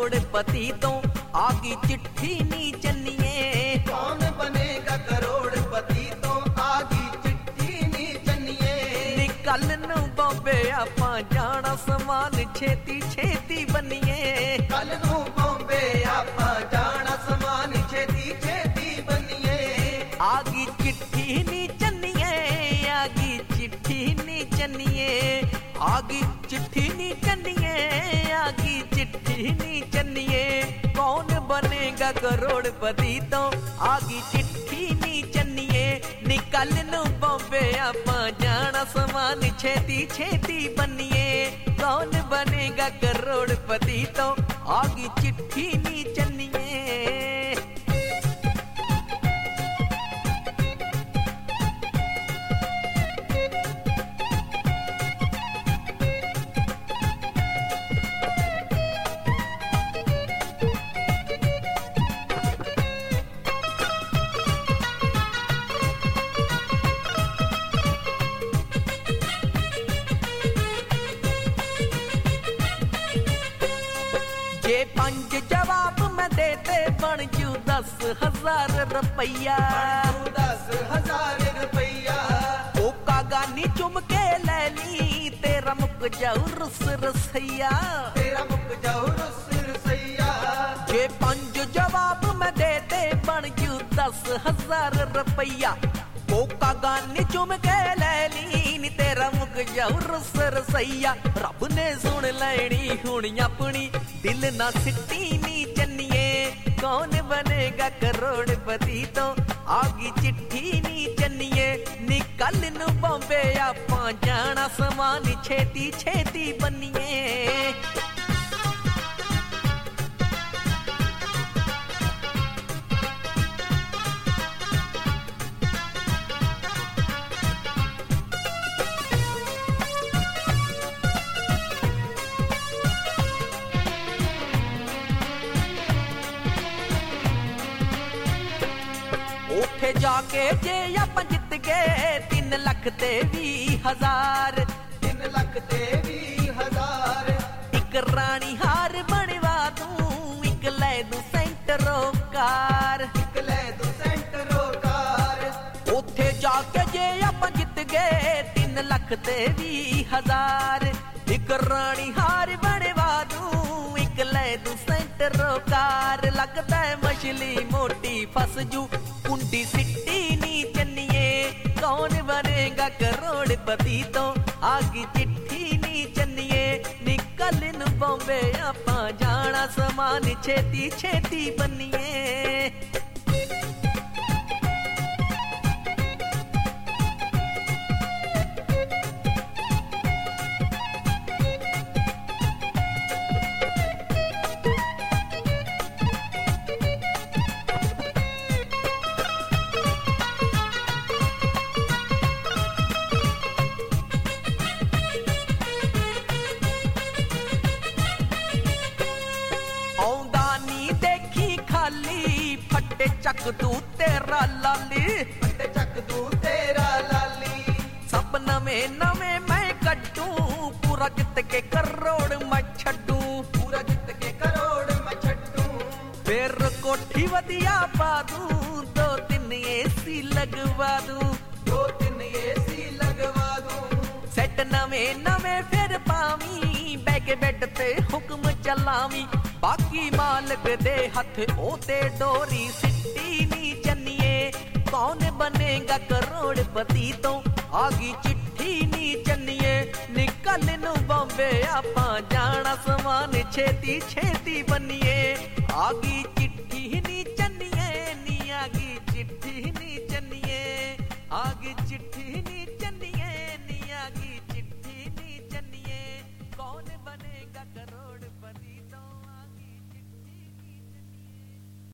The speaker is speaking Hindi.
करोड़पति तो आगी चिट्ठी नी चन्निए। कौन बनेगा करोड़पति तो आगी चिट्ठी नी चन्निए। निकल नू बॉम्बे आपां जाना समान छेती छेती बनिए। कल नू बॉम्बे आपां जाना समान छेती छेती बनिए। आगी चिट्ठी नी चन्निए, आगी चिट्ठी नी चन्निए, आगी चिट्ठी नी चन्निए, आगी चिट्ठी नी चन्निए। कौन बनेगा करोड़पति तो आगी चिट्ठी नी चन्निए। निकल नू बॉम्बे आपां जाना समान छेती छेती बनिए। कौन बनेगा करोड़पति तो आगी चिट्ठी नी चन्निए। जे 5 जवाब मैं देते बन जू 10,000 रुपया। 10,000 रुपया। ओका गानी चुम के ले ली तेरा मुक जाऊ रुस रसैया। तेरा मुक जाऊ रुस रसैया। जे 5 जवाब मैं देते बन जू 10,000 रुपया। ओका गानी चुम के ले ली तेरा मुक जाऊ रुस रसैया। रब ने सुन लैनी हुणी अपनी दिल ना सिट्टी नी चन्निए। कौन बनेगा करोड़पति तो आगी चिट्ठी नी चन्निए। निकल नू बॉम्बे आपां जाना समान छेती छेती बनिए। उठे जाके जे आपां जित गए 3 लाख ते 20,000। 3 लाख ते 20,000। एक रानी हार बनवा दूं, एक ले दूं सेंटरो कार। एक ले दूं सेंटरो कार। उठे जाके जे आपां जित गए 3 लाख ते 20,000। एक रानी हार बनवा दूं, एक ले दूं सेंटरो कार। लगता है मछली मोटी फंस जू कुंडी सिट्टी नी चन्निए। कौन बनेगा करोड़पति तो आगी चिट्ठी नी चन्निए। निकल नू बॉम्बे आपां जाना समान छेती छेती बनिए। फटे चक दू तेरा लाली। फटे चक दू तेरा लाली। सब नवे नवे मैं कटू पूरा जित के करोड़ मैं छड्डू। पूरा जित के करोड़ मैं छड्डू। फिर कोठी वधिया पा दूं 2-3 AC लगवा दूं। 2-3 AC लगवा दूं। सेट नवे नवे फिर पावी बैग बेड ते हुक्म चलावी। बाकी मालक दे हथ ओते डोरी सिट्टी नी चन्निए। कौन बनेगा करोड़पति तो आगी चिट्ठी नी चन्निए। निकल नू बॉम्बे आपां जाना समान छेती छेती बनिए। आगी